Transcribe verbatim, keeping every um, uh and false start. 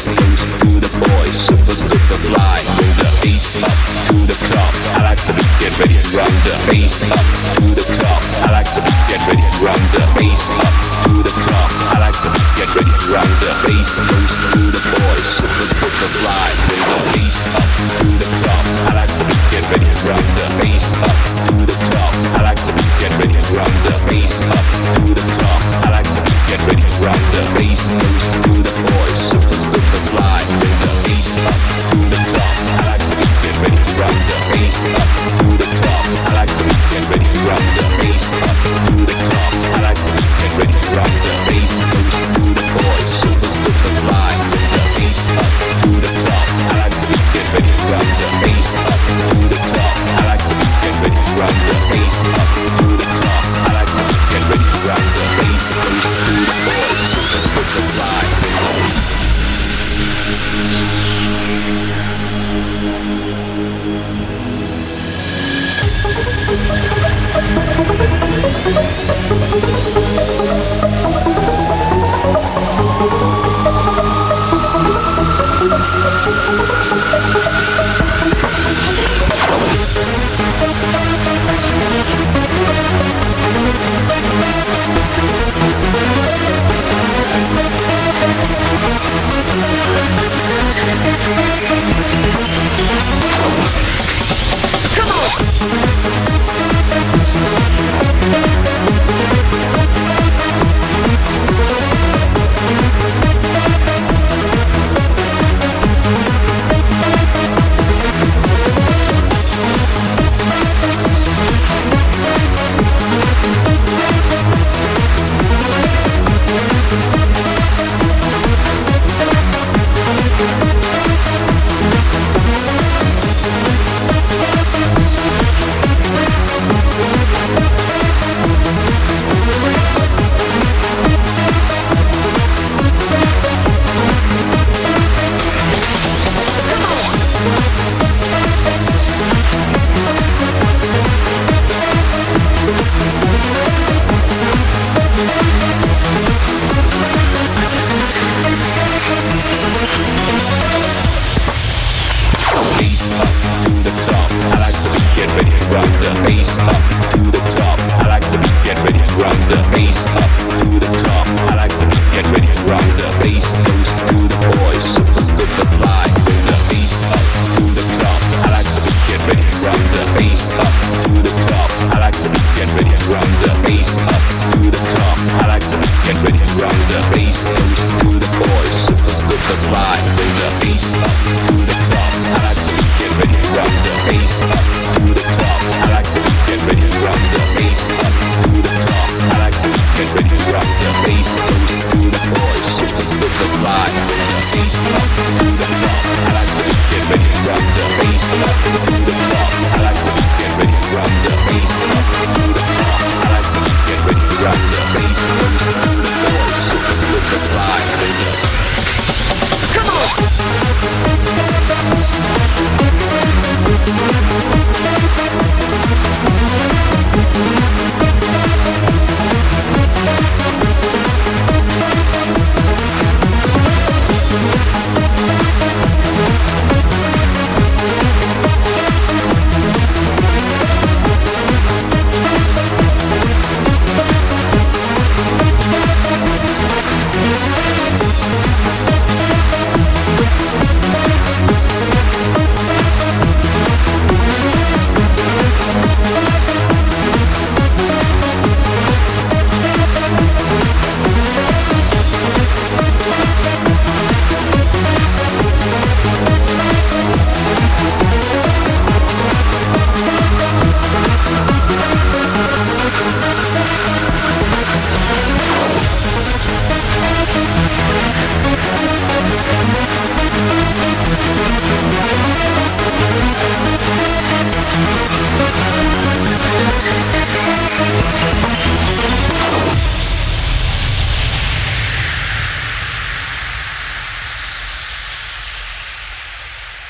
bass goes to the boys, super good to fly. Bring the bass up to the top. I like the beat, get ready to run the bass up to the top. I like the beat, get ready to run the bass up to the top. I like the beat, get ready to run the bass goes to the boys, super good to fly. Bring the bass up to the top. I like the beat, get ready to run the bass up to the top. I like the beat, get ready to run the bass up to the top. I like the beat, get ready to run the bass goes to the boys, super good to fly. Bring the bass up to the top. I like the beat, get ready to run the bass up to the top. I like the beat, get ready to run the bass up to the top. I like the beat, get ready to run the bass goes to the boys, super good to fly. Bring the bass up to the top. I like the beat, get ready to run the bass up to the top. I like the beat, get ready to run the bass up to the top. I like the beat, get ready to run the bass goes to the boys, super good to fly. Bring the bass up to the top. I like the beat, get ready to run the bass up to the top.